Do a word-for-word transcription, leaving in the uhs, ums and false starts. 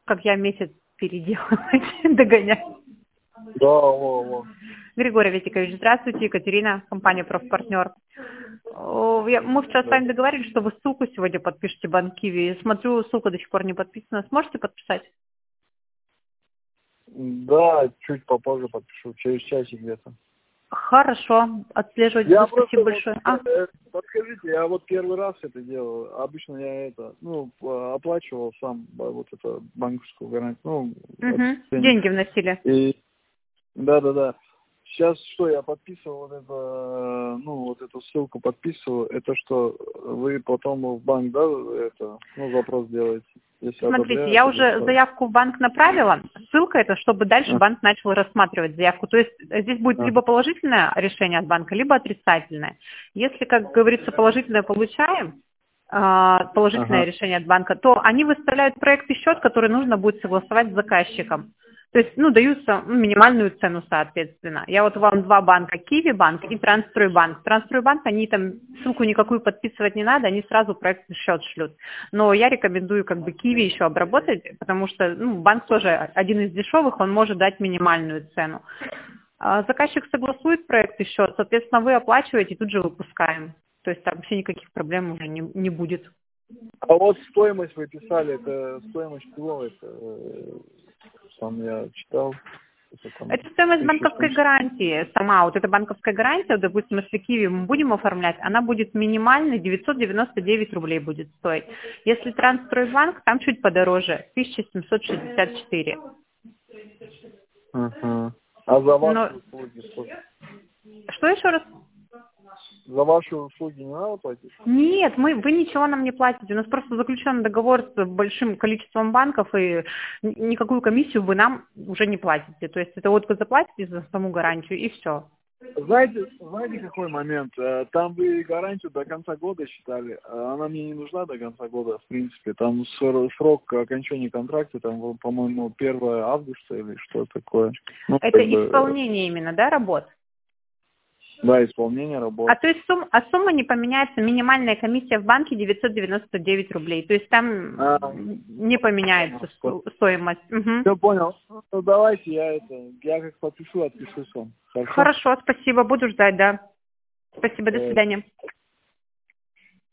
как я месяц переделывать, догонять. Да, во, во. Григорий Витикович, здравствуйте, Екатерина, компания «Профпартнер». О, я- Мы вчера с вами договорились, что вы ссылку сегодня подпишете Банк Киви. Смотрю, ссылка до сих пор не подписана. Сможете подписать? Да, чуть попозже подпишу, через часик где-то. Хорошо, отслеживать. Я Спасибо просто, большое. вот, А, э, подскажите, я вот первый раз это делаю. Обычно я это, ну, э, оплачивал сам э, вот это банковскую гарантию, ну, угу. отчисление. Деньги вносили. И да-да-да. Сейчас что, я подписывал вот это, э, ну, вот эту ссылку подписываю, это что, вы потом в банк, да, это, ну, запрос делаете? Если Смотрите, одобряют, я или уже что? заявку в банк направила. Ссылка это, чтобы дальше А, банк начал рассматривать заявку. То есть э, здесь будет а, либо положительное решение от банка, либо отрицательное. Если, как говорится, положительное получаем, а, положительное ага. решение от банка, то они выставляют проект и счет, который нужно будет согласовать с заказчиком. То есть, ну, даются ну, минимальную цену, соответственно. Я вот вам два банка, Киви банк и Трансстройбанк. Трансстройбанк, они там ссылку никакую подписывать не надо, они сразу проект и счет шлют. Но я рекомендую как бы Киви еще обработать, потому что ну, банк тоже один из дешевых, он может дать минимальную цену. А заказчик согласует проект и счет, соответственно, вы оплачиваете и тут же выпускаем. То есть там вообще никаких проблем уже не, не будет. А вот стоимость вы писали, это стоимость чего это? э, Сам я читал. Это там Это стоимость тысяча банковской семьсот. гарантии. Сама вот эта банковская гарантия, вот, допустим, если Киви мы будем оформлять, она будет минимальной, девятьсот девяносто девять рублей будет стоить. Если Трансстройбанк, там чуть подороже, тысяча семьсот шестьдесят четыре. Ага. А за ваши Но услуги сколько? что еще раз? За ваши услуги не надо платить? Нет, мы, вы ничего нам не платите. У нас просто заключен договор с большим количеством банков, и ни- никакую комиссию вы нам уже не платите. То есть это вот вы заплатите за саму гарантию, и все. Знаете, знаете, какой момент? Э, Там вы гарантию до конца года считали. а Она мне не нужна до конца года, в принципе. Там сро- срок окончания контракта, там, по-моему, первое августа или что такое. Ну, Это как бы, э, исполнение именно, да, работ? да, исполнение А работ. то есть сумма, а сумма не поменяется, минимальная комиссия в банке девятьсот девяносто девять рублей. То есть там А, не поменяется сто- стоимость. Мгм. все понял. Ну, давайте я это, я как подпишу, отпишусь вам. Хорошо? Хорошо, спасибо, буду ждать, да. Спасибо, до Э, свидания.